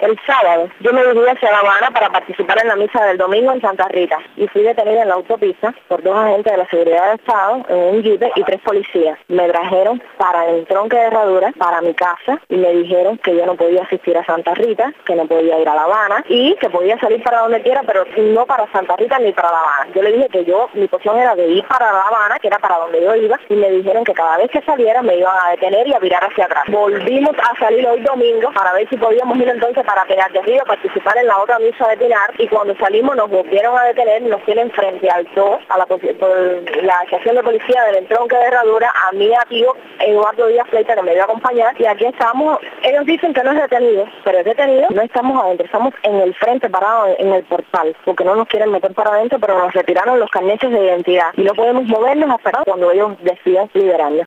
El sábado yo me dirigí hacia La Habana para participar en la misa del domingo en Santa Rita y fui detenida en la autopista por 2 agentes de la seguridad del Estado en un jeep y 3 policías. Me trajeron para el tronque de Herradura, para mi casa, y me dijeron que yo no podía asistir a Santa Rita, que no podía ir a La Habana y que podía salir para donde quiera, pero no para Santa Rita ni para La Habana. Yo le dije que mi posición era de ir para La Habana, que era para donde yo iba, y me dijeron que cada vez que saliera me iban a detener y a virar hacia atrás. Volvimos a salir hoy domingo para ver si podíamos ir entonces para Pinar del Río, participar en la otra misa de Pinar, y cuando salimos nos volvieron a detener, nos tienen frente al TOS, por la estación de policía del entronque de Herradura, a mi tío Eduardo Díaz Fleita, que me iba a acompañar, y aquí estamos. Ellos dicen que no es detenido, pero es detenido, no estamos adentro, estamos en el frente parados en el portal, porque no nos quieren meter para adentro, pero nos retiraron los carnetes de identidad y no podemos movernos hasta cuando ellos decidan liberarnos.